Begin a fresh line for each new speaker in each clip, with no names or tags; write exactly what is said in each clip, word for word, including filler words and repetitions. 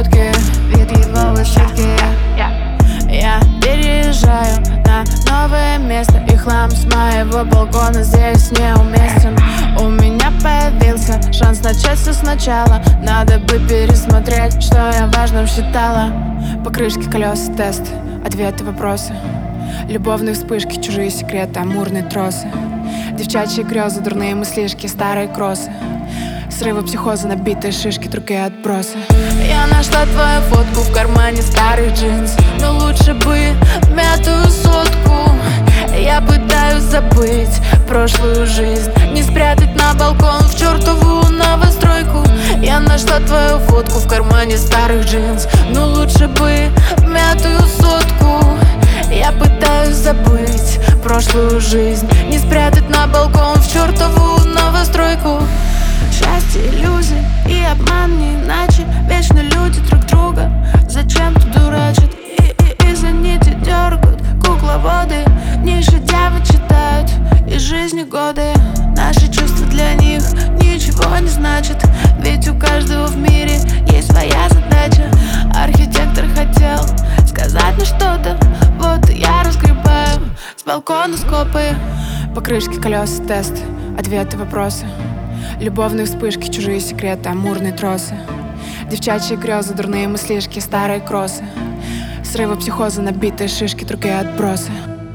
фотки, вид его высотки. Я переезжаю на новое место, и хлам с моего балкона здесь неуместен. У меня появился шанс начать все сначала. Надо бы пересмотреть, что я важным считала. Покрышки, колеса, тест, ответы, вопросы. Любовные вспышки, чужие секреты, амурные тросы. Девчачьи грезы, дурные мыслишки, старые кроссы. Срывы психоза, набитые шишки, другие отбросы. Я нашла твою фотку в кармане старых джинс, но лучше бы мятую сотку. Я пытаюсь забыть прошлую жизнь, не спрятать на балкон в чертову новостройку. Я нашла твою фотку в кармане старых джинс, но лучше бы мятую сотку. Я пытаюсь забыть прошлую жизнь, не спрятать на балкон в чертову новостройку. Счастье, иллюзии и обман, не иначе. Вечно люди друг друга зачем-то дурачат и, и, и за нити дергают кукловоды. Не шедевры читают из жизни годы. Наши чувства для них ничего не значат, ведь у каждого в мире есть своя задача. Архитектор хотел сказать мне что-то, вот и я разгребаю с балкона скопы. Покрышки, колеса, тест, ответы, вопросы. Любовные вспышки, чужие секреты, амурные тросы. Девчачьи грезы, дурные мыслишки, старые кроссы. Срывы психоза, набитые шишки, другие отбросы.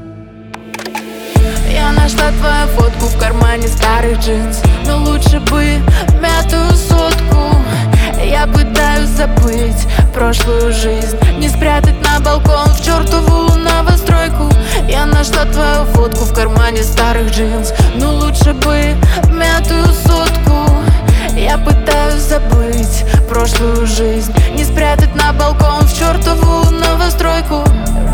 Я нашла твою фотку в кармане старых джинс, но лучше бы мятую сотку. Я пытаюсь забыть прошлую жизнь, не спрятать на балкон в чертову новостройку. Я нашла твою фотку в кармане старых джинс, но лучше бы мятую сотку. Я пытаюсь забыть прошлую жизнь, не спрятать на балкон в чертову новостройку.